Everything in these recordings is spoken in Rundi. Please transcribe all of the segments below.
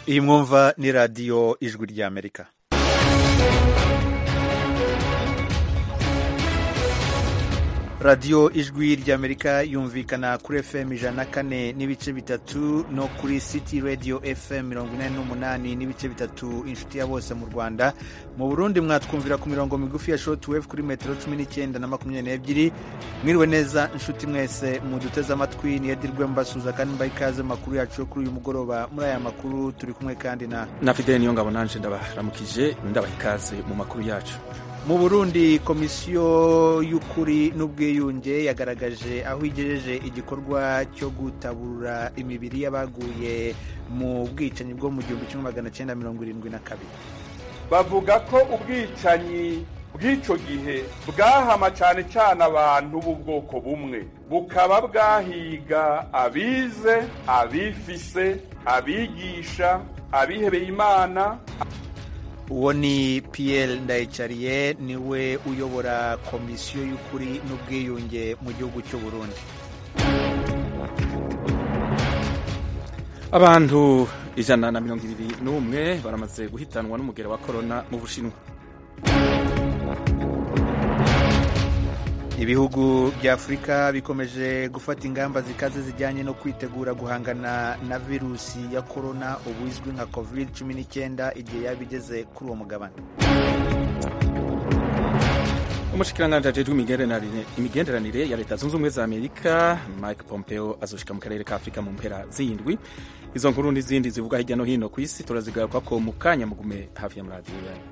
iyi mwumva ni radiyo ijwi ry'Amerika. radiyo ijwi ry'Amerika yumvikana kuri FM 104 n'ibice bitatu no kuri City Radio FM 48 n'ibice bitatu inshuti ya bose mu Rwanda. Mu Burundi mwatwumvira ku mirongo migufi ya shortwave kuri metero 19 na 22. Mwiriwe neza inshuti mwese muduteze amatwi, ni Edirwe mbasuza kandi mbaye ikaze makuru yacu kuri uyu mugoroba. Muri aya makuru turi kumwe kandi na Fidel Niyongabo nanje ndabaramukije, ndabaha ikaze mu makuru yacu. Mu Burundi komisiyo y'ukuri n'ubwiyunge yagaragaje aho igejeje igikorwa cyo gutabura imibiri y'abaguye mu bwicanyi bwo mu 1972. Bavuga ko ubwicanyi bw'ico gihe bwahama cyane cyane abantu b'ubwoko bumwe, bukaba bwahiga abize, abifise, abigisha, abihebeye Imana. Uwo ni Pierre Ndayicariye, niwe uyobora komisiyo y'ukuri n'ubwiyunge mu gihugu cy'u Burundi. Abantu 121 baramaze guhitanwa n'umugera wa corona mu Bushinwa. Ibihugu bya Afurika bikomeje gufata ingamba zikaze zijyanye no kwitegura guhangana na virusi ya corona ubuzwi nka COVID-19 igihe yabigeze kuri uwo mugabane. Umushikiranganji ajejwe imigenderanire ya Leta Zunze Ubumwe za Amerika Mike Pompeo azoshika mu karere ka Afurika mu mpera z'indwi. Izo nkuru n'izindi zivuga hirya no hino ku isi turazigaruka ko mu kanya mugume hafi ya radio yanyu.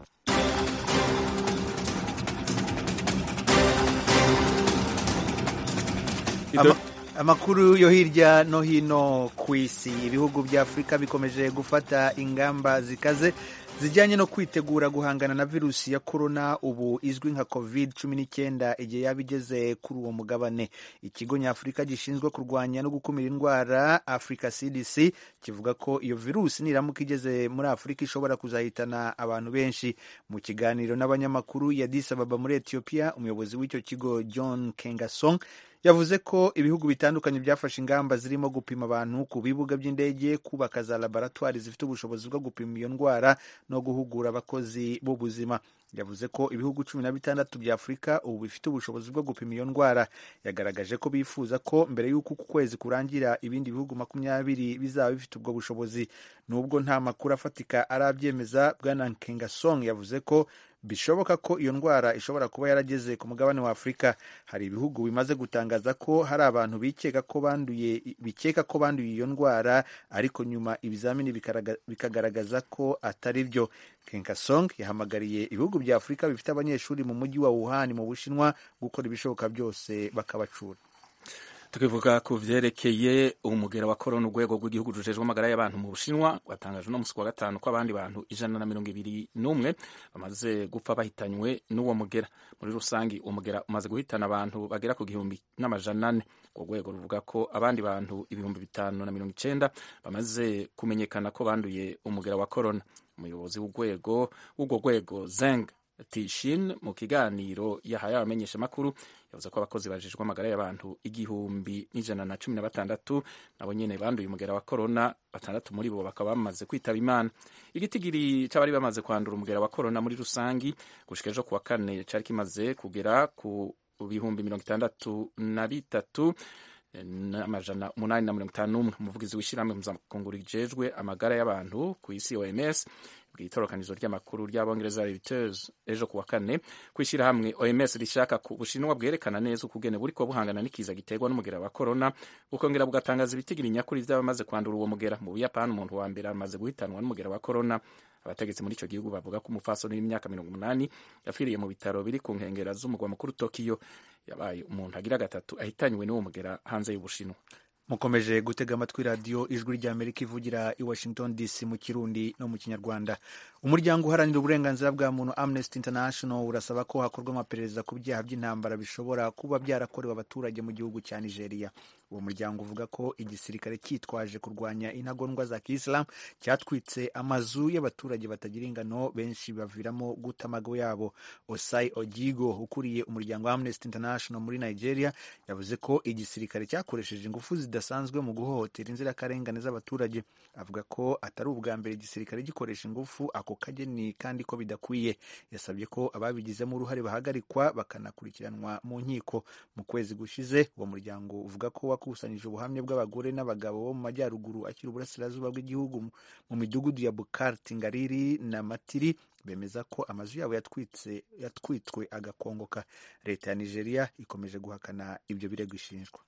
Amakuru yo hirya no hino ku isi. Ibihugu bya Afurika bikomeje gufata ingamba zikaze zijyanye no kwitegura guhangana na virusi ya corona ubu izwi nka COVID-19 igihe yabigeze kuri uwo mugabane. Ikigo nyafurika gishinzwe kurwanya no gukumira indwara Africa CDC kivuga ko iyo virusi niramuka igeze muri Afurika ishobora kuzahitana abantu benshi. Mu kiganiro n'abanyamakuru ya Addis Ababa muri Ethiopia, umuyobozi w'icyo kigo John Kengasong yavuze ko ibihugu bitandukanye byafashe ingamba zirimo gupima abantu ku bibuga by'indege, kubaka za laboratoire zifite ubushobozi bwo gupima iyo ndwara no guhugura abakozi b'ubuzima. Yavuze ko ibihugu 16 bya Afurika ubu bifite ubushobozi bwo gupima iyo ndwara. Yagaragaje ko bifuza ko mbere y'uko ku kwezi kurangira ibindi bihugu 20 bizaba bifite ubwo bushobozi. Nubwo nta makuru afatika arabyemeza, Bwana Nkengasong yavuze ko bishoboka ko iyo ndwara ishobora kuba yarageze ku mugabane wa Afurika. Hari ibihugu bimaze gutangaza ko hari abantu bikeka ko banduye iyo ndwara, ariko nyuma ibizamini bikagaragaza ko atari byo. Kenkasong yahamagariye ibihugu bya Afurika bifite abanyeshuri mu mujyi wa Wuhan mu Bushinwa gukora ibishoboka byose bakabacura. Tukivuga ku vyerekeye umugera wa corona, urwego rw'igihugu rujejwe amagara y'abantu mu Bushinwa rwatangaje no musi wa gatanu ko abandi bantu 121 bamaze gupfa bahitanywe n'uwo mugera. Muri rusangi umugera umaze guhitana abantu bagera ku 1,400. Urwo rwego ruvuga ko abandi bantu 590 bamaze kumenyekana ko banduye umugera wa corona. Umuyobozi w'urwo rwego Zeng Tishin mu kiganiro yahaye abamenyesha makuru yavuze ko abakozi bajejwe amagara y'abantu 1,116 nabo nyene banduye umugera wa corona, 6 muri bo bakaba bamaze kwitaba Imana. Igitigiri c'abari bamaze kwandura umugera wa corona muri rusangi gushika ejo kuwa kane cari kimaze kugera ku 63,851. Umuvugizi w'ishirahamwe mpuzamakungu rijejwe amagara y'abantu ku isi OMS bw'itorokanizo ry'amakuru ry'abongereza Reuters ejo kuwa kane kwishirahamwe OMS rishaka ku Bushinwa bwerekana neza ukugene buriko buhangana n'ikiza giterwa n'umugera wa corona, bukongera bugatangaza ibitigiri nyakuri vy'abamaze kwandura uwo mugera. Mu Buyapani umuntu wa mbere amaze guhitanwa n'umugera wa corona. Abategetsi muri ico gihugu bavuga ko umufasoni w'imyaka 80 yafiriye mu bitaro biri ku nkengera z'umugwa mukuru Tokyo. Yabaye umuntu agira gatatu ahitanywe n'uwo mugera hanze y'Ubushinwa. Mukomeje gutega amatwi radiyo ijwi ry'Amerika ivugira i Washington DC mu Kirundi no mu Kinyarwanda. Umuryango uharanira uburenganzira bwa muntu Amnesty International urasaba ko hakorwa amaperereza ku byaha by'intambara bishobora kuba byarakorewe abaturage mu gihugu cya Nigeria. uwo muryango uvuga ko igisirikare cyitwaje kurwanya intagondwa za kisilamu cyatwitse amazu y'abaturage batagira ingano, benshi baviramo guta amago yabo. Osai Ojigo ukuriye umuryango wa Amnesty International muri Nigeria yavuze ko igisirikare cyakoresheje ingufu zidasanzwe mu guhohotera inzirakarengane z'abaturage. Avuga ko atari ubwa mbere igisirikare gikoresha ingufu ako kageni kandi ko bidakwiye. Yasabye ko ababigizemo uruhare bahagarikwa bakanakurikiranwa mu nkiko. Mu kwezi gushize uwo muryango uvuga ko wakusanyije ubuhamya bw'abagore n'abagabo bo mu majyaruguru akiri uburasirazuba bw'igihugu mu midugudu ya Bukar, Tingariri na Matiri, bemeza ko amazu yabo yatwitswe agakongoka. Leta ya Nigeria ikomeje guhakana ibyo birego ishinjwa.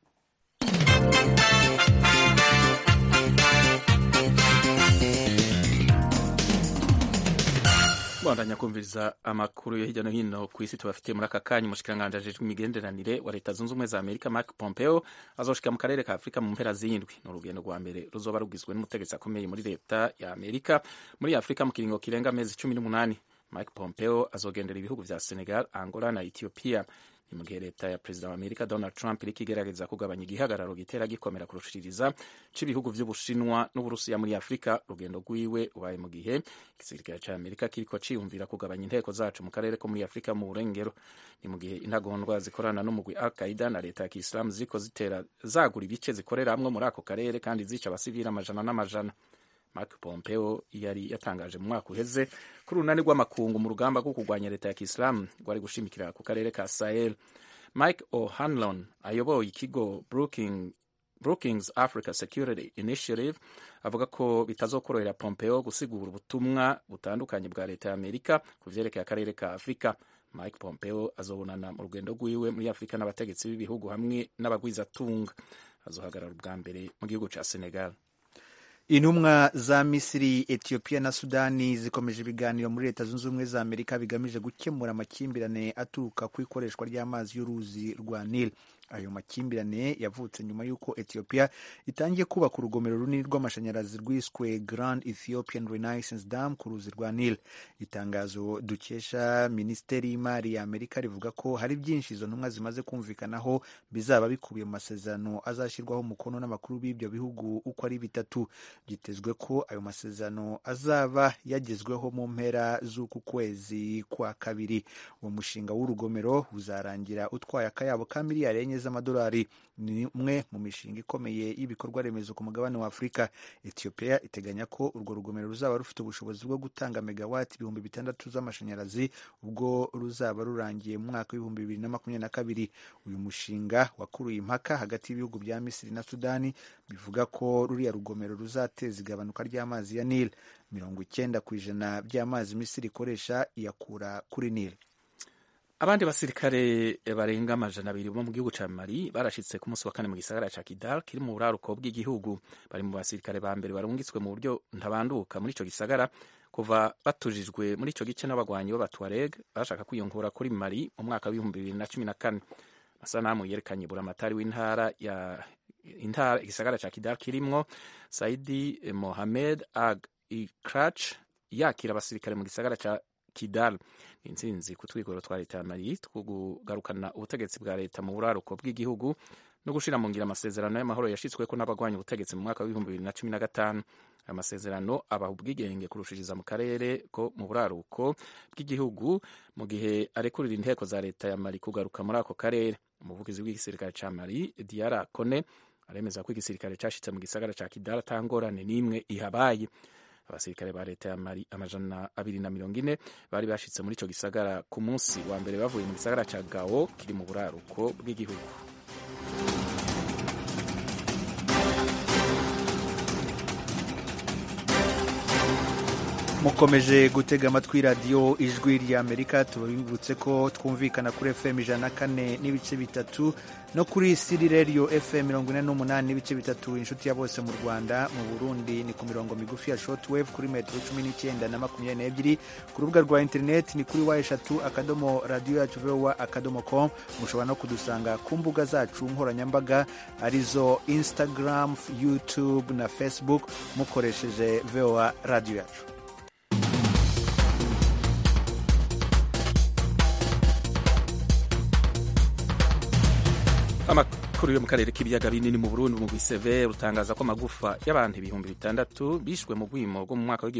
Bandanya kumviriza amakuru yo hirya no hino ku isi tubafitiye muri aka kanya. Umushikiranganji ajejwe imigenderanire wa Leta Zunze Ubumwe za Amerika Mike Pompeo azoshika mu karere ka Afurika mu mpera z'indwi. Ni urugendo rwa mbere ruzoba rugizwe n'umutegetsi akomeye muri leta ya Amerika muri Afurika mu kiringo kirenga amezi 18. Mike Pompeo azogendera ibihugu vya Senegal, Angola na Ethiopia. Ni mu gihe leta ya perezida wa Amerika Donald Trump iriko igerageza kugabanya igihagararo gitera gikomera kurushiriza c'bihugu vy'Ubushinwa n'Uburusiya muri Afurika. Urugendo rwiwe ubaye mu gihe igisirikare ca Amerika kiriko ciyumvira kugabanya inteko zacu mu karere ko muri Afurika mu burengero. Ni mu gihe intagondwa zikorana n'umugwi Al-Qaeda na leta ya Kisilamu ziko zitera zagura ibice zikoreramwo muri ako karere kandi zica abasivili amajana n'amajana. Mike Pompeo yari yatangaje mu mwaka uheze kuri urunani rw'amakungu mu rugamba rwo kurwanya leta ya Kisilamu rwari gushimikira ku karere ka Sahel. Mike O'Hanlon ayoboye ikigo Brookings Africa Security Initiative avuga ko bitazokorohera Pompeo gusigura ubutumwa butandukanye bwa leta ya Amerika ku vyerekeye akarere ka Afrika. Mike Pompeo azobonana mu rugendo rwiwe muri Afrika n'abategetsi b'ibihugu hamwe n'abagwizatunga. Azohagarara ubwa mbere mu gihugu ca Senegal. Intumwa za Misiri, Ethiopia na Sudani zikomeje ibiganiro muri Leta Zunze Ubumwe za Amerika bigamije gukemura amakimbirane aturuka ku ikoreshwa ry'amazi y'uruzi rwa Nile. Ayo makimbirane yavutse nyuma y'uko Ethiopia itangiye kubaka urugomero runini rw'amashanyarazi rwiswe Grand Ethiopian Renaissance Dam ku ruzi rwa Nile. Itangazo dukesha Minisiteri y'Imari ya Amerika rivuga ko hari byinshi izo ntumwa zimaze kumvikanaho bizaba bikubiye mu masezerano azashyirwaho umukono n'amakuru b'ibyo bihugu uko ari bitatu. Byitezwe ko ayo masezerano azaba yagezweho mu mpera z'uku kwezi kwa kabiri. Uwo mushinga w'urugomero uzarangira utwaye akayabo ka miliyari enye z'amadolari. Ni umwe mu mishinga ikomeye y'ibikorwa remezo ku mugabane wa Afurika. Ethiopia iteganya ko urwo rugomero ruzaba rufite ubushobozi bwo gutanga megawati 600 z'amashanyarazi ubwo ruzaba rurangiye mu mwaka wa 2022. Uyu mushinga wakuruye impaka hagati y'ibihugu bya Misiri na Sudani bivuga ko ruriya rugomero ruzateza igabanuka ry'amazi ya Nile. 90% by'amazi Misiri ikoresha iyakura kuri Nile. Abandi basirikare barenga amajana 200 bo mu gihugu ca Mali barashitse ku munsi wa kane mu gisagara ca Kidal kiri mu buraruko bw'igihugu. Bari mu basirikare ba mbere barungitswe mu buryo ntabanduka muri ico gisagara kuva batujijwe muri ico gice n'abagwanyi b'Abatuareg bashaka kwiyongura kuri Mali mu mwaka wa 2014. Masanamu yerekanye buramatari w'intara igisagara ca Kidal kirimwo Saidi Mohamed Ag Ikrach yakira abasirikare mu gisagara ca Kidal. Intsinzi ku twigoro twa leta ya Mali kugarukana ubutegetsi bwa leta mu buraruko bw'igihugu no gushira mu ngira amasezerano y'amahoro yashitsweko n'abagwanya ubutegetsi mu mwaka wa 2015. Amasezerano abaha ubwigenge kurushiriza mu karere ko mu buraruko bw'igihugu mu gihe arekurira inteko za leta ya Mali kugaruka muri ako karere. Umuvugizi w'igisirikare ca Mali Diara Kone aremeza ko igisirikare cashitse mu gisagara ca Kidal atangorane n'imwe ihabaye. Abasirikare ba leta ya Mali amajana 240 bari bashitse muri ico gisagara ku munsi wa mbere bavuye mu gisagara ca Gao kiri mu buraruko bw'igihugu. Mukomeje gutega amatwi radiyo ijwi ry'Amerika. Tubibutse ko twumvikana kuri FM 104.3 no kuri Siri Radio FM 48.3 inshuti ya bose mu Rwanda. Mu Burundi ni ku mirongo migufi ya shortwave kuri metero 19 na 22. Ku rubuga rwa internet ni kuri wa3.radio.com. Mushobora no kudusanga ku mbuga zacu nkoranyambaga arizo Instagram, YouTube na Facebook mukoresheje VOA Radio yacu. amakuru yo mu karere k'ibiyaga binini mu Burundi mu Giseve rutangaza ko amagufa y'abantu 600 bishwe mu bwimo bwo mu mwaka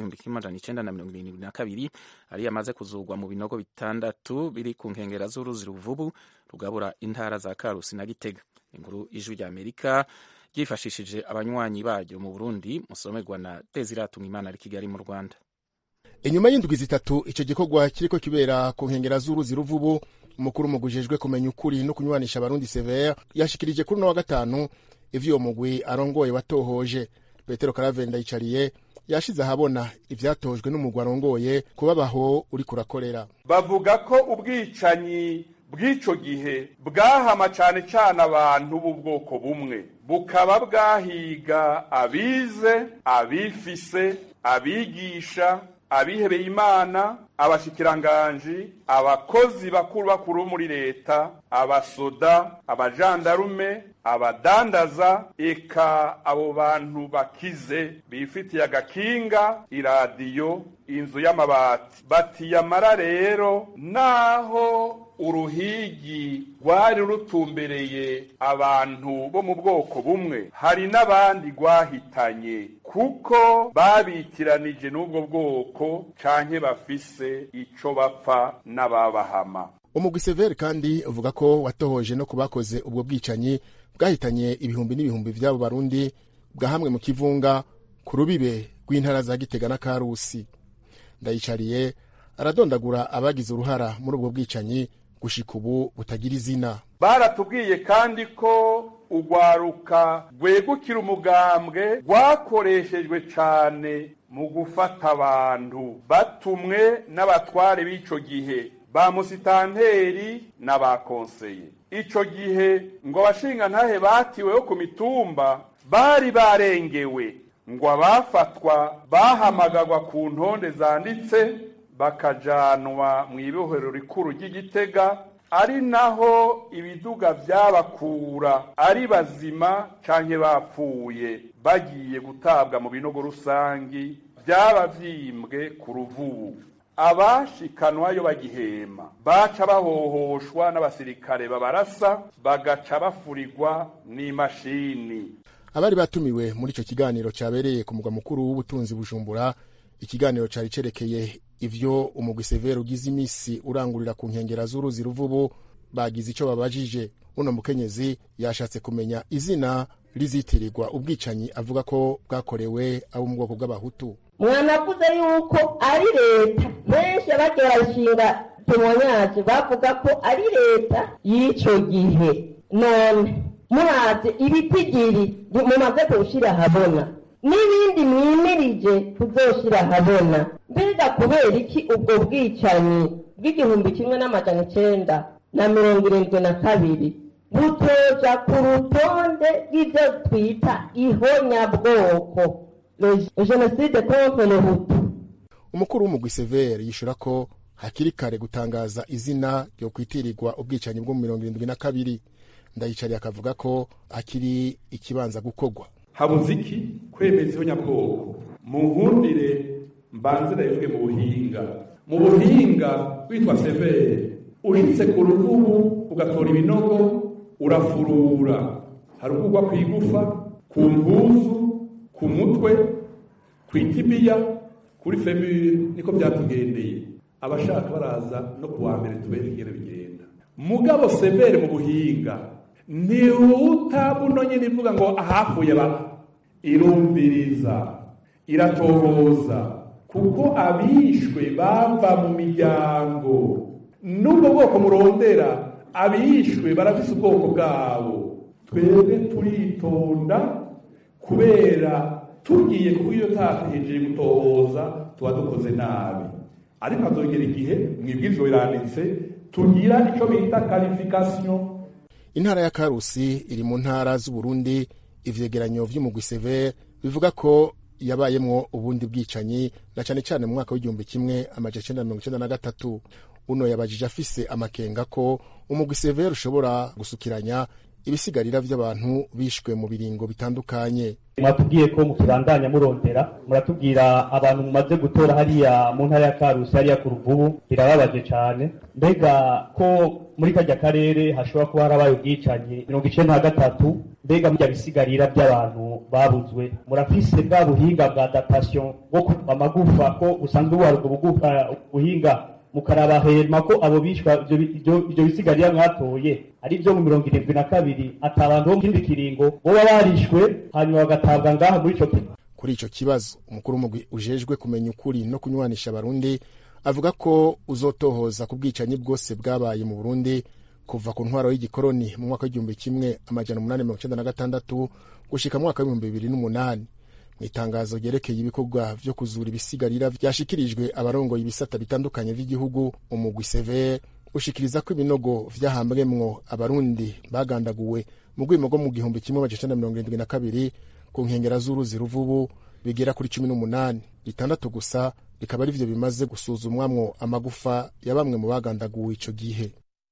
w'1972 ari yamaze kuzugwa mu binogo bitandatu biri ku nkengera z'uruzi Ruvubu rugabura intara za Karusi na Gitega. Inkuru Ijwi rya Amerika ryifashishije abanywanyi baryo mu Burundi musomerwa na Desiratunga Imana ari Kigali mu Rwanda. Inyuma y'indwi zitatu ico gikorwa kiriko kibera ku nkengera z'uruzi Ruvubu, umukuru mugujejwe kumenya ukuri no kunywanisha abarundi Sever yashikirije kuri no wa gatanu ivyo mugwi arongoye watohoje. Petero Karavenda yicariye yashize ahabona ivyatojwe n'umugwi arongoye kubabaho uri kurakorera. Bavuga ko ubwicanyi bw'ico gihe bwahama cane cane abantu b'ubwoko bumwe, bukaba bwahiga abize, abifise, abigisha, abihebeye Imana, abashikiranganji, abakozi bakuru muri leta, abasoda, abajandarume, abadandaza, eka abo bantu bakize bifitiye agakinga, iradiyo, inzu y'amabati. Batiyamara rero naho uruhigi rwari rutumbereye abantu bo mu bwoko bumwe, hari n'abandi rwahitanye kuko babitiranije n'ubwo bwoko canke bafise ico bapfa n'ababahama. Umugwi Sever kandi uvuga ko watohoje no kubakoze ubwo bwicanyi bwahitanye ibihumbi n'ibihumbi vy'abo barundi bwahamwe mu kivunga ku rubibe rw'intara za Gitega na Karusi. Ndayicariye aradondagura abagize uruhara muri ubwo bwicanyi gushika ubu butagira izina. Baratubwiye kandi ko ugwaruka rwegukira umugambwe rwakoreshejwe cane mu gufata abantu batumwe n'abatware b'ico gihe, ba musitanteri n'abakonseye. Ico gihe ngo abashinga ntahe batiweho ku mitumba bari barengewe, ngo abafatwa bahamagagwa ku ntonde zanditse bakajanwa mu ibohero rikuru ry'Igitega, ari naho ibiduga vyabakura ari bazima canke bapfuye bagiye gutabwa mu binogo rusangi vyaba vyimbwe ku Ruvubu. Abashikanwayo bagihema baca bahohoshwa n'abasirikare babarasa, bagaca bafurirwa n'imashini. Abari batumiwe muri ico kiganiro cabereye ku mugwa mukuru w'ubutunzi Bujumbura, ikiganiro cari cerekeye ivyo umugwi Sever ugize imisi urangurira ku nkengera z'uruzi Ruvubu, bagize ico babajije. Uno mukenyezi yashatse kumenya izina rizitirirwa ubwicanyi avuga ko bwakorewe abo mu bwoko bw'abahutu. Mwanavuze yuko ari leta, benshi abagera ishinga tumonyaje bavuga ko ari leta y'ico gihe. None muraze ibitigiri mumaze kushira habona n'ibindi mwimirije kuzoshira habona, mbega kubera iki ubwo bwicanyi bw'1972 butoja ku rutonde rw'ivyo twita ihonyabwoko, jenoside contre le Hutu? Umukuru w'umugwi Sever yishura ko hakiri kare gutangaza izina ryo kwitirirwa ubwicanyi bwo mu 1972. Ndayicariye akavuga ko akiri ikibanza gukogwa. Habuze iki kwemeza ihonyabwoko? Munkundire mbanze ndayivuge mu buhinga witwa Sever, ushitse ku Ruvubu ugatora ibinogo urafurura, harugurwa kwigufa, ku mpuzu, ku mutwe, kwitibiya, kuri femure, niko byatugendeye. Abashaka baraza no kuwa mbere tubereke bigenda. Mugabo Sever mu buhinga ni utabunonye nivuga ngo ahafuye baba, irumviriza, iratohoza, kuko abishwe bava mu miryango. Nubwo bwoko murondera abishwe barafise ubwoko bwabo. Twebwe turitonda kubera tugiye kuri iyo tateje gutohoza tuba dukoze nabi, ariko azogera igihe mwibwirizwa biranditse tugira ico bita qualification. Intara ya Karusi iri mu ntara z'u Burundi ivyegeranyo vy'umugwi Sever bivuga ko yabayemwo ubundi bwicanyi na cane cane mu mwaka w'1993. Uno yabajije afise amakenga ko umugwi Sever ushobora gusukiranya ibisigarira vy'abantu bishwe mu biringo bitandukanye. Mwatubwiye ko mukibandanya murondera, muratubwira abantu mumaze gutora hariya mu ntara ya Karusi hariya ku Ruvubu, birababaje cyane. Mbega ko muri kajya karere hashobora kuba harabaye ubwicanyi 93, mbega mujya bisigarira by'abantu babuzwe, murafise bwa buhinga bwa datation bwo amagufa ko usanzwe buharugwa bugufa buhinga mukaraba hema ko abo bishwa ibyo bisigarira mwatoye ari byo mu 72 atabantu bo mu kindi kiringo bo barishwe hanyuma bagatabwa ngaho muri ico kigo. Kuri ico kibazo umukuru w'umugwi ujejwe kumenya ukuri no kunywanisha abarundi avuga ko uzotohoza ku bwicanyi bwose bwabaye mu Burundi kuva ku ntwaro y'igikoroni mu mwaka w'1896 gushika mu mwaka w'2008. Mu itangazo ryerekeye ibikorwa vyo kuzura ibisigarira vyashikirijwe abarongoye ibisata bitandukanye vy'igihugu, umugwi severe ushikiriza ko ibinogo vyahambwemwo abarundi bagandaguwe mu rwimo rwo mu 1972 ku nkengera z'uruzi Ruvubu bigera kuri 18, 6 gusa bikaba ari vyo bimaze gusuzumwamwo amagufa ya bamwe mu bagandaguwe ico gihe.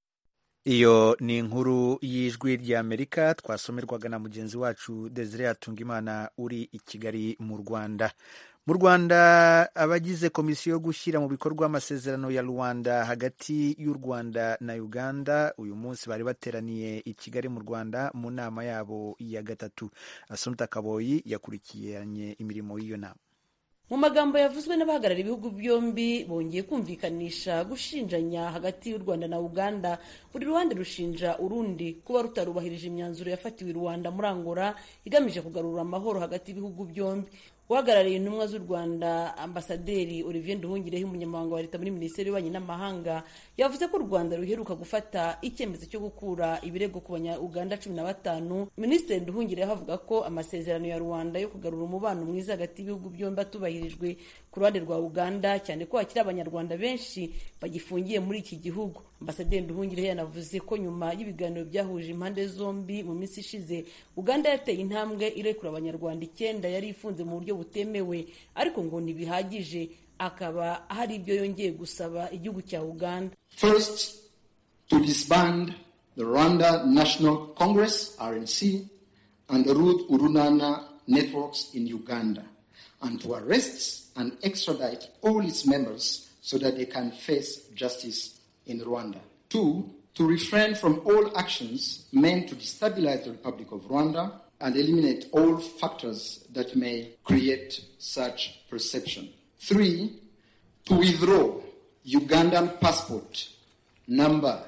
Iyo ni inkuru y'ijwi ry'Amerika twasomerwaga na mugenzi wacu Desire Atungimana uri i Kigali mu Rwanda. Mu Rwanda abagize komisiyo yo gushyira mu bikorwa amasezerano ya Rwanda hagati y'u Rwanda na Uganda uyu munsi bari bateraniye i Kigali mu Rwanda mu nama yabo ya gatatu. Assumpta Kaboyi yakurikiranye imirimo y'iyo nama. Mu magambo yavuzwe n'abahagarara ibihugu byombi bongeye kumvikanisha gushinjanya hagati y'u Rwanda na Uganda, buri ruhande rushinja urundi kuba rutarubahirije imyanzuro yafatiwe i Rwanda muri Angola igamije kugarura amahoro hagati y'ibihugu byombi. Uhagarariye intumwa z'u Rwanda Ambasaderi Olivier Nduhungirehe, umunyamabanga wa leta muri Minisiteri y'Ububanyi n'Amahanga, yavuze ko u Rwanda ruheruka gufata icyemezo cyo gukura ibirego ku banya-Uganda 15. Minisitiri Nduhungirehe avuga ko amasezerano ya Rwanda yo kugarura umubano mwiza hagati y'ibihugu byombi atubahirijwe ku ruhande rwa Uganda, cyane ko hakiri abanyarwanda benshi bagifungiye muri iki gihugu. Ambasaderi Nduhungirehe yanavuze ko nyuma y'ibiganiro byahuje impande zombi mu minsi ishize, Uganda yateye intambwe irekura abanyarwanda 9 yari ifunze mu buryo butemewe, ariko ngo ntibihagije, akaba hari ibyo yongeye gusaba igihugu cya Uganda. First, to disband the Rwanda National Congress RNC and the Ruth Urunana networks in Uganda, and to arrest and extradite all its members so that they can face justice in Rwanda. 2, to refrain from all actions meant to destabilize the Republic of Rwanda and eliminate all factors that may create such perception. 3, to withdraw Ugandan passport number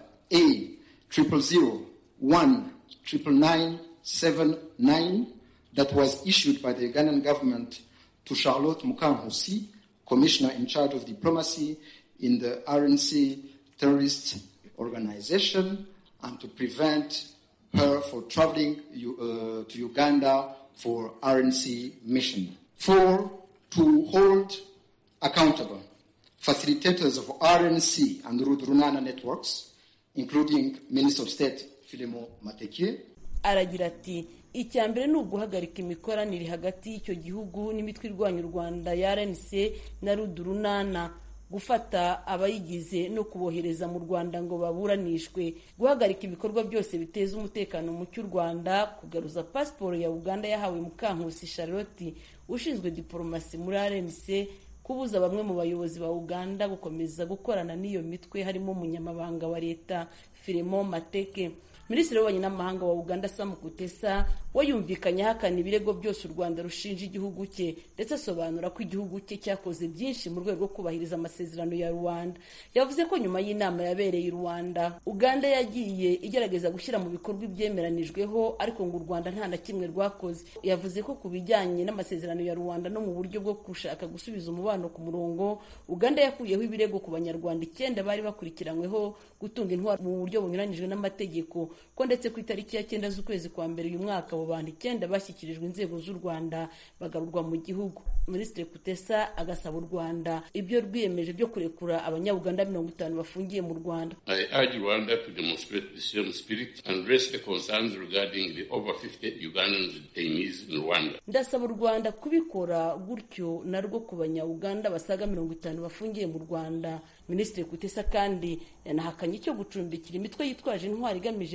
A000199979 that was issued by the Ugandan government to Charlotte Mukankusi, Commissioner in charge of diplomacy in the RNC terrorist organization, and to prevent her for traveling to Uganda for RNC mission. 4, to hold accountable facilitators of RNC and Rudrunana networks, including Minister of State Filemo Mateke. Aragira ati icyambere ni uguhagarika imikoranire hagati y'icyo gihugu n'imitwe irwanya u Rwanda ya RNC na Rudrunana, gufata abayigize no kubohereza mu Rwanda ngo baburanishwe, guhagarika ibikorwa byose biteza umutekano mu cy'u Rwanda, kugaruza pasiporo ya Uganda yahawe Mukankusi Charlotte ushinzwe diplomasi muri RNC, kubuza bamwe mu bayobozi ba Uganda gukomeza gukorana n'iyo mitwe harimo umunyamabanga wa leta Filemo Mateke. Minisitiri w'Ububanyi n'Amahanga wa Uganda Sam Kutesa wayumvikanye hakana ibirego byose u Rwanda rushinja igihugu cye, ndetse asobanura ko igihugu cye cyakoze byinshi mu rwego rwo kubahiriza amasezerano ya Rwanda. Yavuze ko nyuma y'inama yabereye i Rwanda, Uganda yagiye igerageza gushyira mu bikorwa ibyemeranijweho, ariko ngo u Rwanda nta na kimwe rwakoze. Yavuze ko ku bijyanye n'amasezerano ya Rwanda no mu buryo bwo gushaka gusubiza umubano ku murongo, Uganda yakuyeho ibirego ku banyarwanda 9 bari bakurikiranyweho gutunga intwaro mu buryo bunyuranijwe n'amategeko, ko ndetse ku itariki ya 9 z'ukwezi kwa mbere uyu mwaka abo bantu 9 bashyikirijwe inzego z'u Rwanda bagarurwa mu gihugu. Minisitiri Kutesa agasaba u Rwanda ibyo rwiyemeje byo kurekura abanya-Uganda 50 bafungiye mu Rwanda. I urge Rwanda to demonstrate the same spirit and raise the concerns regarding the over 50 Ugandans detainees in Rwanda. Ndasaba u Rwanda kubikora gutyo narwo ku banya-Uganda basaga 50 bafungiye mu Rwanda. Minisitiri Kutesa kandi yanahakanye icyo gucumbikira imitwe yitwaje intwari igamije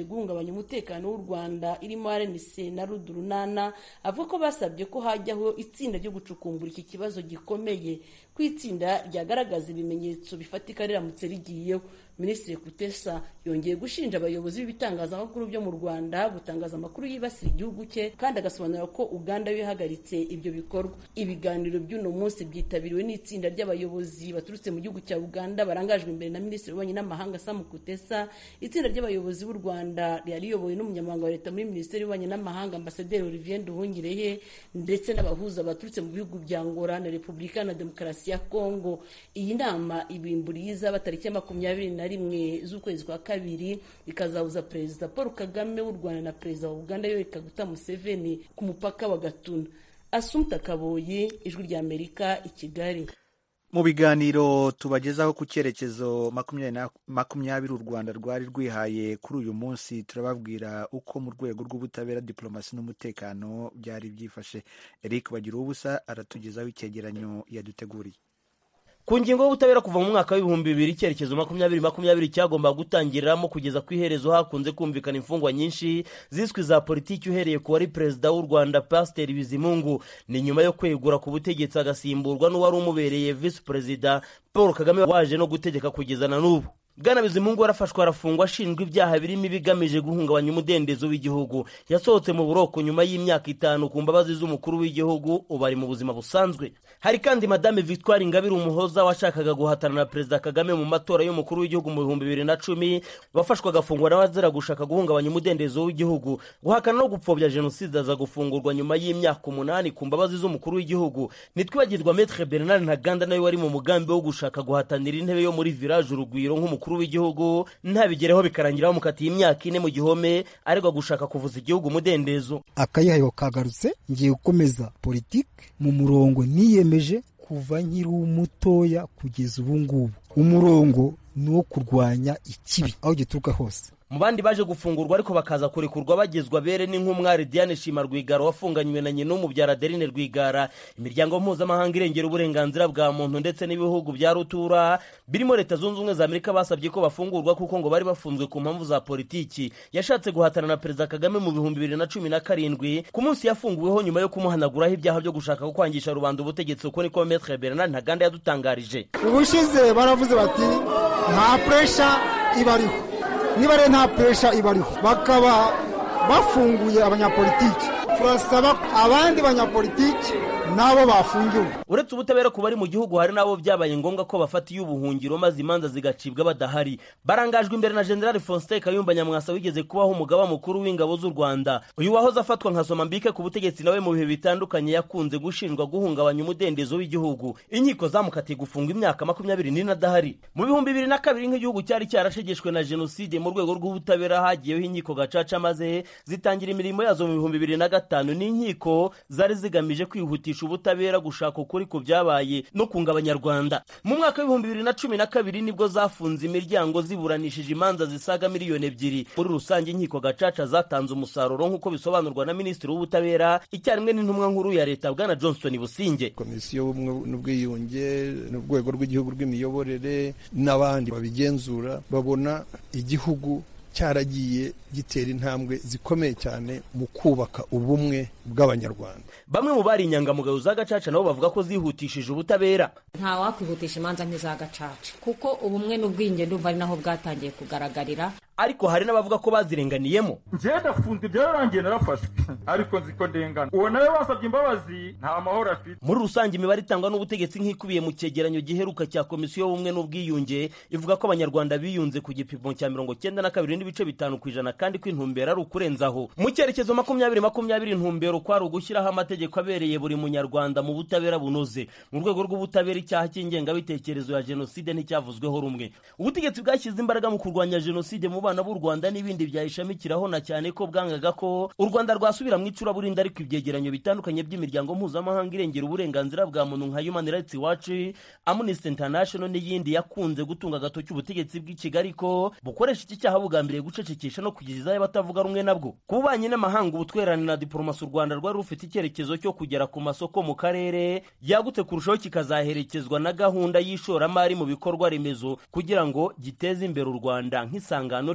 guhungabanya umutekano w'u Rwanda irimo RNC na Rudurunana avuga ko basabye ko hajyaho itsinda ryo gucukumbura iki kibazo gikomeye, ku itsinda ryagaragaza ibimenyetso bifatika riramutse rigiyeho. Minisitiri Kutesa yongeye gushinja abayobozi b'ibitangazamakuru byo mu Rwanda gutangaza amakuru yibasira igihugu cye, kandi agasobanura ko Uganda yahagaritse ibyo bikorwa. Ibiganiro by'uno munsi byitabiriwe n'itsinda ry'abayobozi baturutse mu gihugu cya Uganda barangajwe imbere na Minisitiri w'Ububanyi n'Amahanga Sam Kutesa. Itsinda ry'abayobozi b'u Rwanda ryariyobowe n'umunyamabanga wa leta muri Minisiteri y'Ububanyi n'Amahanga Ambasaderi Olivier Nduhungirehe ndetse n'abahuza baturutse mu bihugu bya Angola na Repubulika na Demokarasi ya Kongo. Iyi nama ibimburiye izaba tariki 21 z'ukwezi kwa kabiri, ikazahuza Perezida Paul Kagame w'u Rwanda na Perezida wa Uganda Yoweri Kaguta Museveni ku mupaka wa Gatuna. Assumpta Kaboyi, Ijwi ry'Amerika, i Kigali. Mu biganiro tubagezaho ku cyerekezo 2020 u Rwanda rwari rwihaye kuri uyu munsi, turababwira uko mu rwego rw'ubutabera, diplomasi n'umutekano byari byifashe. Eric Bagiruwubusa aratugezaho icyegeranyo yaduteguriye. Ku ngingo y'ubutabera kuva mu mwaka w'ibihumbi 2000 icyerekezo 2020 cyagomba gutangiriramo kugeza ku iherezo hakunze kumvikana imfungwa nyinshi ziswe za politiki, uhereye ku wari perezida w'u Rwanda Pasiteri Bizimungu. Ni nyuma yo kwegura ku butegetsi agasimburwa n'uwari umubereye vice perezida Paul Kagame waje no gutegeka kugeza na n'ubu. Bwana Bizimungu warafashwe arafungwa ashinjwa ibyaha birimo ibigamije guhungabanya umudendezo w'igihugu. Yasohotse mu buroko nyuma y'imyaka 5 ku mbabazi z'umukuru w'igihugu, ubari mu buzima busanzwe. Hari kandi Madame Victoire Ingabire Umuhoza washakaga guhatana na Perezida Kagame mu matora y'umukuru w'igihugu mu 2010, wafashwe agafungwa n'abazira gushaka guhungabanya umudendezo w'igihugu, guhakana no gupfobya jenoside, aza gufungurwa nyuma y'imyaka 8 ku mbabazi z'umukuru w'igihugu. Nitwibagirwa Maître Bernard Ntaganda nawe wari mu mugambi wo gushaka guhatanira intebe yo muri Village Urugwiro nk'umukuru w'igihugu, ntabigereho bikarangira bamukatiye imyaka 4 mu gihome aregwa gushaka kuvuza igihugu umudendezo. Akayihayo kagarutse, ngiye gukomeza politike mu murongo niyemeje kuva nkiri umutoya kugeza ubu ngubu. Umurongo ni wo kurwanya ikibi aho gituruka hose. Mu bandi baje gufungurwa ariko bakaza kurekurwa bagezwa bere n'inkumwari Diane Shima Rwigara wafunganywe na nyina w'umubyara Adeline Rwigara. Imiryango mpuzamahanga irengera uburenganzira bwa muntu ndetse n'ibihugu bya rutura birimo Leta Zunze Ubumwe za Amerika basabye ko bafungurwa kuko ngo bari bafunzwe ku mpamvu za politiki. Yashatse guhatana na Perezida Kagame mu 2017 ku munsi yafunguweho nyuma yo kumuhanaguraho ibyaha byo gushaka kwangisha rubanda ubutegetsi, uko niko Maître Bernard Ntaganda yadutangarije. Ubushize baravuze bati nta pressure ibariho, niba rero nta pressure ibariho bakaba bafunguye abanyapolitiki, turasaba abandi banyapolitiki nabo bafungiwe. Uretse ubutabera ku bari mu gihugu, hari nabo byabaye ngombwa ko bafatiye ubuhungiro maze imanza zigacibwa badahari. Barangajwe imbere na General Faustin Kayumba Nyamwasa wigeze kubaho umugaba mukuru w'ingabo z'u Rwanda. Uyu wahoze afatwa nka Somambike ku butegetsi nawe mu bihe bitandukanye yakunze gushinjwa guhungabanya umudendezo w'igihugu. Inkiko zamukatiye gufunga imyaka 24 adahari. Mu 2002 nk'igihugu cyari cyarashegeshwe na jenoside, mu rwego rw'ubutabera hagiyeho inkiko gacaca maze zitangira imirimo yazo mu 2005. N'inkiko zari zigamije kwihutisha ubutabera, gushaka ukuri ku byabaye no kunga abanyarwanda. Mu mwaka wa 2012 nibwo zafunze imiryango ziburanishije imanza zisaga 2 miliyoni. Muri rusange inkiko gacaca zatanze umusaruro nk'uko bisobanurwa na Minisitiri w'Ubutabera icyarimwe n'intumwa nkuru ya leta Bwana Johnston Businge. Komisiyo y'Ubumwe n'Ubwiyunge n'urwego rw'igihugu rw'imiyoborere n'abandi babigenzura babona igihugu cyaragiye gitera intambwe zikomeye cyane mu kubaka ubumwe bw'abanyarwanda. Bamwe mu bari inyangamugayo za gacaca nabo bavuga ko zihutishije ubutabera. Nta wakwihutisha imanza nk'iza gacaca kuko ubumwe n'ubwiyunge ndumva ari naho bwatangiye kugaragarira, ariko hari n'abavuga ko bazirenganiyemo. Nje ndafunze byarangiye narafashwe ariko nziko ndengana, uwo nawe wasabye imbabazi nta mahoro afite. Muri rusange imibare itangwa n'ubutegetsi nk'ikubiye mu cyegeranyo giheruka cya Komisiyo y'Ubumwe n'Ubwiyunge ivuga ko abanyarwanda biyunze ku gipimo cya 92.5% kandi ko intumbero ari ukurenzaho. Mu cyerekezo 2020 intumbero kwari ugushyiraho amategeko abereye buri munyarwanda mu butabera bunoze. Mu rwego rw'ubutabera icyaha cy'ingengabitekerezo ya jenoside nticyavuzweho rumwe. Ubutegetsi bwashyize imbaraga mu kurwanya jenoside mu bana b'u Rwanda n'ibindi byayishamikiraho, na cyane ko bwangaga ko u Rwanda rwasubira mu icuraburindi, ariko ibyegeranyo bitandukanye by'imiryango mpuzamahanga irengera uburenganzira bwa muntu nka Human Rights Watch, Amnesty International n'iyindi yakunze gutunga agatoki ubutegetsi bw'i Kigali ko bukoresha iki cyaha bugambiriye gucecekesha no kugeza abatavuga rumwe nabwo. Ku bubanyi n'amahanga, ubutwererane na diplomasi, u Rwanda rwari rufite icyerekezo cyo kugera ku masoko mu karere yagutse kurushaho, kikazaherekezwa na gahunda y'ishoramari mu bikorwa remezo kugira ngo giteze imbere u Rwanda nk'isangano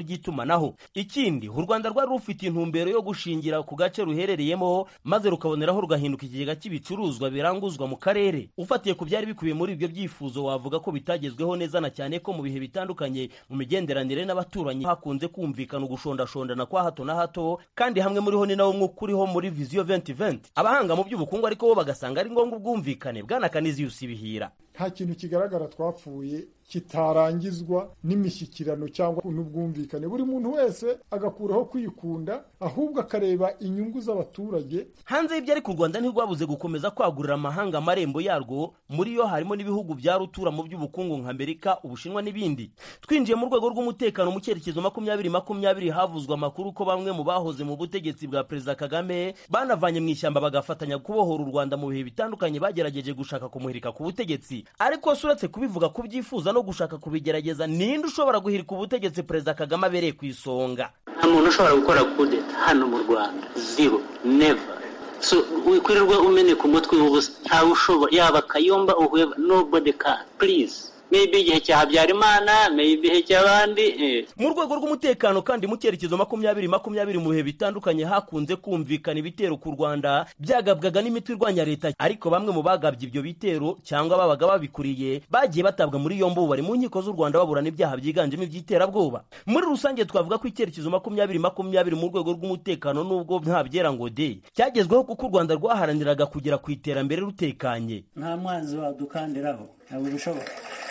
ry'itumanaho. Ikindi, u Rwanda rwari rufite intumbero yo gushingira ku gace ruherereyemo maze rukaboneraho rugahinduka ikigega cy'ibicuruzwa biranguzwa mu karere. Ufatiye ku byari bikubiye muri ibyo byifuzo, wavuga ko bitagezweho neza, na cyane ko mu bihe bitandukanye mu migenderanire n'abaturanyi hakunze kumvikana ugushondashondana kwa hato na hato, kandi hamwe muri ho ni nawo mwuka uriho muri Vision 2020. Abahanga mu by'ubukungu ariko bo bagasanga ari ngombwa ubwumvikane. Bwana Canisius Bihira: nta kintu kigaragara twapfuye kitarangizwa n'imishyikirano cyangwa n'ubwumvikane. Buri muntu wese agakuraho kwikunda, ahubwo akareba inyungu z'abaturage. Hanze y'ibyo ariko u Rwanda ntirwabuze gukomeza kwagurira amahanga amarembo yarwo, muri yo harimo n'ibihugu bya rutura mu by'ubukungu nka Amerika, Ubushinwa n'ibindi. Twinjiye mu rwego rw'umutekano mu cyerekezo 2020 havuzwa amakuru ko bamwe mu bahoze mu butegetsi bwa Perezida Kagame banavanye mu ishyamba bagafatanya kubohora u Rwanda mu bihe bitandukanye bagerageje gushaka kumuhirika ku butegetsi. Ariko suretse kubivuga kubyifuza no gushaka kubigerageza, ninde ushobora guhirika ubutegetsi Perezida Kagame abereye ku isonga? Nta muntu ushobora gukora kudeta hano mu Rwanda. Zero, never. So wikwirirwa umeneka umutwe w'ubusa. Ntawe ushobora, yaba Kayumba whoever, nobody can. Please. Maybe igihe cya Habyarimana, maybe igihe cy'abandi. Mu rwego rw'umutekano kandi mu cyerekezo 2020 mu bihe bitandukanye hakunze kumvikana ibitero ku Rwanda byagabwaga n'imitwe irwanya leta, ariko bamwe mu bagabye ibyo bitero cyangwa babaga babikuriye bagiye batabwa muri yombi, bari mu nkiko z'u Rwanda baburana ibyaha byiganjemo iby'iterabwoba. Muri rusange twavuga ko icyerekezo 2020 mu rwego rw'umutekano nubwo nta byera ngo de cyagezweho, kuko u Rwanda rwaharaniraga kugera ku iterambere rutekanye. Nta mwanzi wadukandiraho, ntabwo bishoboka.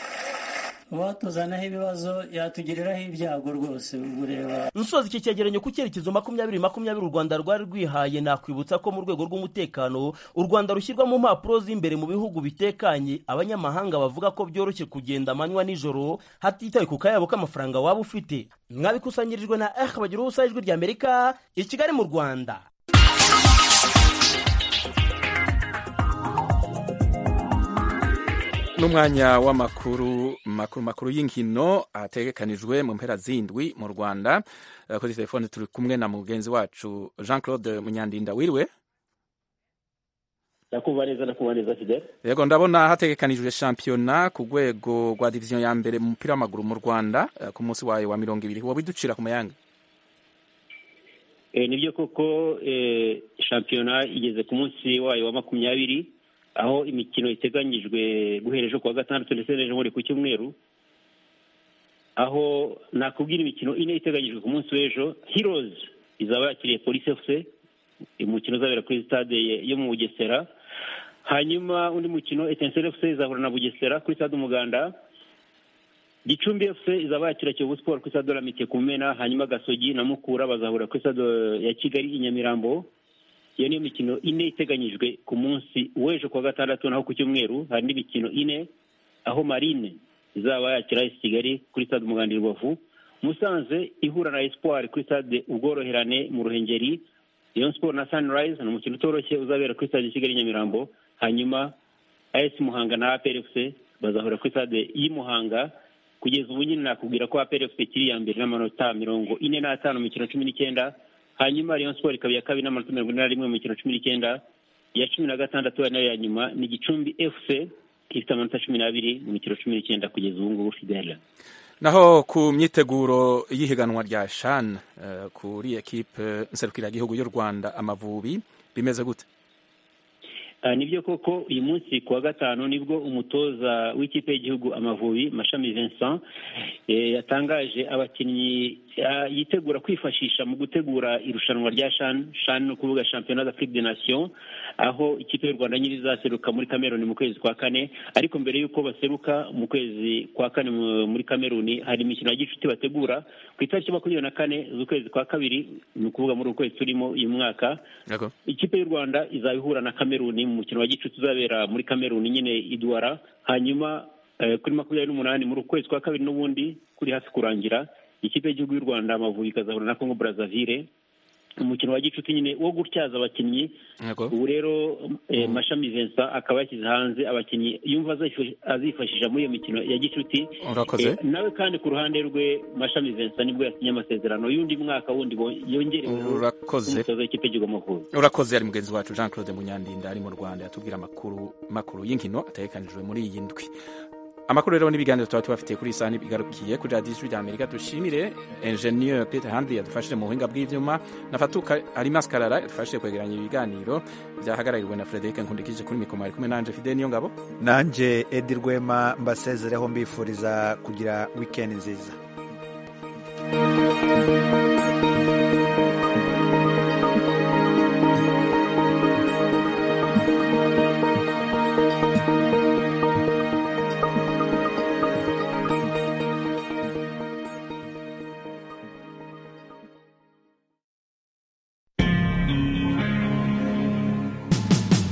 Watuzanaho ibibazo yatugiriraho ibyago rwose. Ureba nsoza iki cyegeranyo ku cyerekezo 2020 u Rwanda rwari rwihaye, nakwibutsa ko mu rwego rw'umutekano u Rwanda rushyirwa mu mpapuro z'imbere mu bihugu bitekanye abanyamahanga bavuga ko byoroshye kugenda amanywa nijoro hatitawe ku kayabo k'amafaranga waba ufite. Mwabikusanyirijwe na bagira ubusa ijwi rya Amerika i Kigali mu Rwanda. N'umwanya w'amakuru makuru y'inkino ategekanijwe mu mpera zindwi mu Rwanda. Kuri telefone turi kumwe na mugenzi wacu Jean-Claude Munyandinda. Wiriwe? Nakubaniza Fidel. Yego, ndabona hategekanijwe shampiyona ku rwego rwa division ya mbere mu mupira w'amaguru mu Rwanda ku munsi wayo wa 20. Wabiducira ku mayanga? Nibyo koko, shampiyona igeze ku munsi wayo wa 20, aho imikino iteganyijwe guhereje ku wa gatandatu ndetse n'ejo muri ku cyumweru, aho nakubwira imikino ine iteganyijwe ku munsi w'ejo. Heroes izaba yakiriye Police FC, umukino uzabera kuri stade yo mu Bugesera. Hanyuma undi mukino Etincelle FC izahura na Bugesera kuri stade Umuganda. Gicumbi FC izaba yakira Kiyovu Sport kuri stade Olamite ku Mumena. Hanyuma Gasogi na Mukura bazahura kuri stade ya Kigali i Nyamirambo. Iyo ni imikino ine iteganyijwe ku munsi w'ejo ku wa gatandatu. Naho ku cyumweru hari n'imikino ine, aho Marine izaba yakira Kigali kuri stade Umuganda i Rubavu. Musanze ihura na Espoir kuri stade Ubworoherane mu Ruhengeri. Rayon Sport na Sunrise ni umukino utoroshye uzabera kuri stade Kigali Nyamirambo. Hanyuma AS Muhanga na APR FC bazahura kuri stade y'Imuhanga. Kugeza ubu nyine nakubwira ko APR FC kiri ya mbere n'amanota 45 mu mikino 19. Hanyuma Rayon Sport ikaba ya kabiri n'amanota 41 mu mikino 19. Ya 16 nayo ya nyuma ni Gicumbi FC ifite amanota 12 mu mikino 19 kugeza ubu ngubu Fidel. Naho ku myiteguro y'ihiganwa rya CHAN kuri equipe nserukiragihugu y'u Rwanda Amavubi bimeze gute? Nibyo koko, uyu munsi ku wa gatanu nibwo umutoza w'ikipe y'igihugu Amavubi Mashami Vincent yatangaje abakinnyi yitegura kwifashisha mu gutegura irushanwa rya CHAN no kuvuga Championnat d'Afrique des Nations, aho ikipe y'u Rwanda nyiri izaseruka muri Cameroon mu kwezi kwa kane. Ariko mbere y'uko baseruka mu kwezi kwa kane muri Cameroon hari imikino ya gicuti bategura ku itariki 24 z'ukwezi kwa kabiri, ni ukuvuga muri ukwezi turimo uyu mwaka. Ikipe y'u Rwanda izabihura na Cameroon mu mukino wa gicuti uzabera muri Cameroon nyine i Douala. Hanyuma kuri 28 muri ukwezi kwa kabiri n'ubundi kuri hafi kurangira, ikipe y'igihugu y'u Rwanda Amavubi ikazahura na Congo Brazzaville umukino wa gicuti nyine wo gutyaza abakinnyi. Ubu rero Mashami Vincent akaba yashyize hanze abakinnyi yumva azifashisha muri iyo mikino ya gicuti. Nawe kandi ku ruhande rwe Mashami Vincent nibwo yasinye amasezerano y'undi mwaka wundi yongerewe umutoza w'ikipe y'igihugu Amavubi. Urakoze. Ari mugenzi wacu Jean-Claude Munyandinda ari mu Rwanda yatubwira makuru y'inkino ategekanijwe muri iyi ndwi. amakuru rero n'ibiganiro tuba tubafitiye kuri isani bigarukiye kuri radiyo ijwi ry'amerika. dushimire enjeniyeri Peter Handley yadufashije mu buhinga bw'ivyuma na Fatuka Alimas Karara yadufashije kwegeranya ibiganiro byahagarariwe na Frederic Nkundikije. kuri mikoro ari kumwe nanje Fidel Niyongabo, nanje Edi Rwema, mbasezereho mbifuriza kugira weekend nziza.